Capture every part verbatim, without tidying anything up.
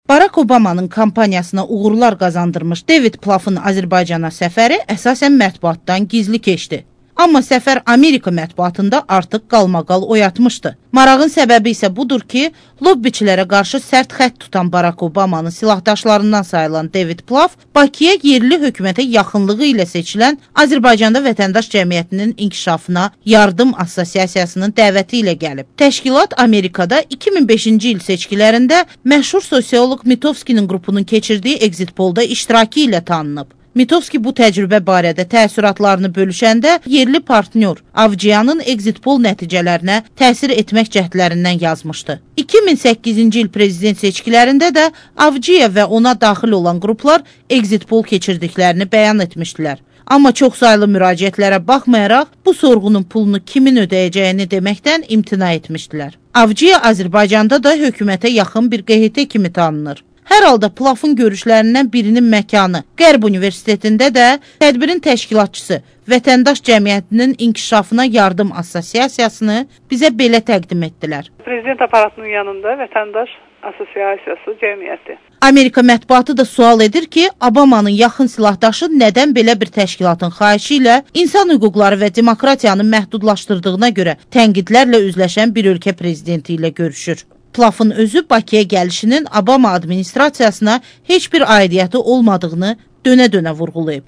Barack Obama'nın kampaniyasına uğurlar qazandırmış David Plough'ın Azərbaycana səfəri əsasən mətbuatdan gizli keçdi. Amma səfər Amerika mətbuatında artıq qalmaqal oyatmışdı. Marağın səbəbi isə budur ki, lobbiçilərə qarşı sərt xətt tutan Barack Obama'nın silahdaşlarından sayılan David Plough, Bakıya yerli hökumətə yaxınlığı ilə seçilən Azərbaycanda Vətəndaş Cəmiyyətinin İnkişafına Yardım Assosiasiyasının dəvəti ilə gəlib. Təşkilat Amerikada iki min beşinci il seçkilərində məşhur sosiolog Mitofskinin qrupunun keçirdiyi exit pollda iştirakı ilə tanınıb. Mitofski bu təcrübə barədə təəssüratlarını bölüşəndə yerli partnyor Avcıyanın exit poll nəticələrinə təsir etmək cəhdlərindən yazmışdı. iki min səkkizinci il prezident seçkilərində də Avcıya və ona daxil olan qruplar exit poll keçirdiklərini bəyan etmişdilər. Amma çoxsaylı müraciətlərə baxmayaraq bu sorğunun pulunu kimin ödəyəcəyini deməkdən imtina etmişdilər. Avcıya Azərbaycanda da hökumətə yaxın bir Q H T kimi tanınır. Hər halda Plough'ın görüşlərindən birinin məkanı Qərb Universitetində də tədbirin təşkilatçısı Vətəndaş Cəmiyyətinin İnkişafına Yardım Assosiasiyasını bizə belə təqdim etdilər. Prezident aparatının yanında Vətəndaş Assosiasiyası Cəmiyyəti. Amerika mətbuatı da sual edir ki, Obama'nın yaxın silahdaşı nədən belə bir təşkilatın xahişi ilə insan hüquqları və demokratiyanı məhdudlaşdırdığına görə tənqidlərlə üzləşən bir ölkə prezidenti ilə görüşür. Plough'ın özü Bakıya gəlişinin Obama administrasiyasına heç bir aidiyyəti olmadığını dönə-dönə vurğulayıb.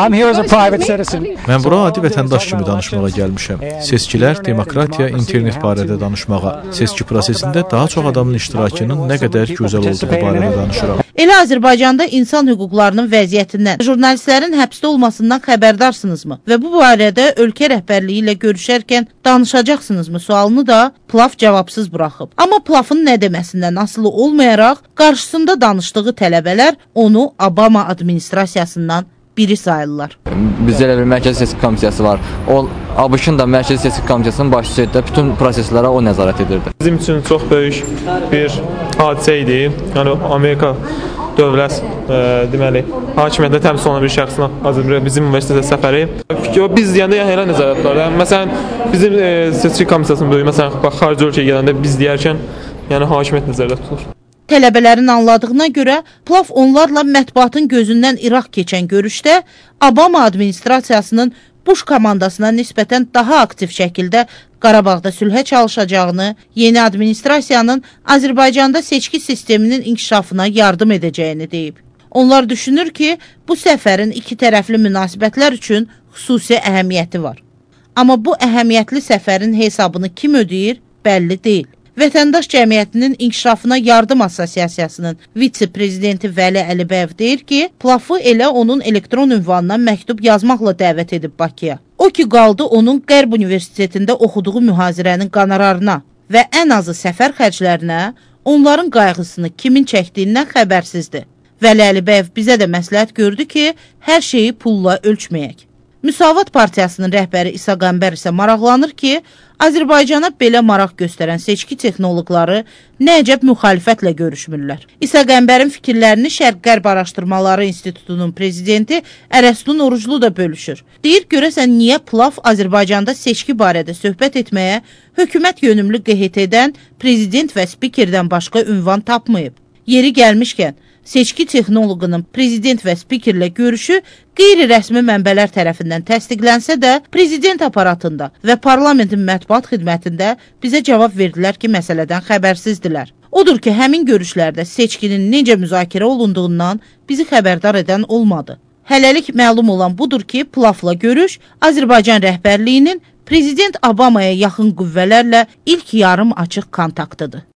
Mən bura adi vətəndaş kimi danışmağa gəlmişəm. Seçkilər, demokratiya, internet barədə danışmağa, seçki prosesində daha çox adamın iştirakının nə qədər gözəl olduğu barədə danışıram. Elə Azərbaycanda insan hüquqlarının vəziyyətindən, jurnalistlərin həbsdə olmasından xəbərdarsınızmı və bu barədə ölkə rəhbərliyi ilə görüşərkən danışacaqsınızmı sualını da Plough cavabsız buraxıb. Amma Plough'ın nə deməsindən asılı olmayaraq, qarşısında danışdığı tələbələr onu Obama administrasiyasından biri sayırlar. Bizdə elə bir Mərkəzi Seçki Komissiyası var. O, ABŞ-ın da Mərkəzi Seçki Komissiyasının başçısı idi. Bütün proseslərə o nəzarət edirdi. Bizim üçün çox böyük bir hadisə idi. Yəni, Amerika dövlət, e, deməli, hakimiyyətdə təmsil olunan bir şəxsin Azərbaycan bizim universitetə səfəri. Biz deyəndə yəni, elə nəzarət var. Yəni, məsələn, bizim e, Seçki Komissiyasının böyük, məsələn, bax, xarici ölkəyə gələndə biz deyərkən, yəni, hakimiyyət nəzərdə tutulur. Tələbələrin anladığına görə, Plough onlarla mətbuatın gözündən iraq keçən görüşdə Obama administrasiyasının Bush komandasına nisbətən daha aktiv şəkildə Qarabağda sülhə çalışacağını, yeni administrasiyanın Azərbaycanda seçki sisteminin inkişafına yardım edəcəyini deyib. Onlar düşünür ki, bu səfərin iki tərəfli münasibətlər üçün xüsusi əhəmiyyəti var. Amma bu əhəmiyyətli səfərin hesabını kim ödəyir, bəlli deyil. Vətəndaş Cəmiyyətinin İnkişafına Yardım Assosiasiyasının vitse-prezidenti Vəli Əlibəyev deyir ki, Plough'ı elə onun elektron ünvanına məktub yazmaqla dəvət edib Bakıya. O ki, qaldı onun Qərb Universitetində oxuduğu mühazirənin qanararına və ən azı səfər xərclərinə onların qayğısını kimin çəkdiyindən xəbərsizdir. Vəli Əlibəyev bizə də məsləhət gördü ki, hər şeyi pulla ölçməyək. Müsavat Partiyasının rəhbəri İsa Qəmbər isə maraqlanır ki, Azərbaycana belə maraq göstərən seçki texnoloqları nə əcəb müxalifətlə görüşmürlər. İsa Qəmbərin fikirlərini Şərq-Qərb Araşdırmaları İnstitutunun prezidenti Ərəstun Oruclu da bölüşür. Deyir, görəsən niyə Plough Azərbaycanda seçki barədə söhbət etməyə hökumət yönümlü Q H T-dən, prezident və spikerdən başqa ünvan tapmayıb. Yeri gəlmişkən, seçki texnoloqunun prezident və spikerlə görüşü qeyri-rəsmi mənbələr tərəfindən təsdiqlənsə də, prezident aparatında və parlamentin mətbuat xidmətində bizə cavab verdilər ki, məsələdən xəbərsizdilər. Odur ki, həmin görüşlərdə seçkinin necə müzakirə olunduğundan bizi xəbərdar edən olmadı. Hələlik məlum olan budur ki, Plough'la görüş Azərbaycan rəhbərliyinin prezident Obama'ya yaxın qüvvələrlə ilk yarım açıq kontaktıdır.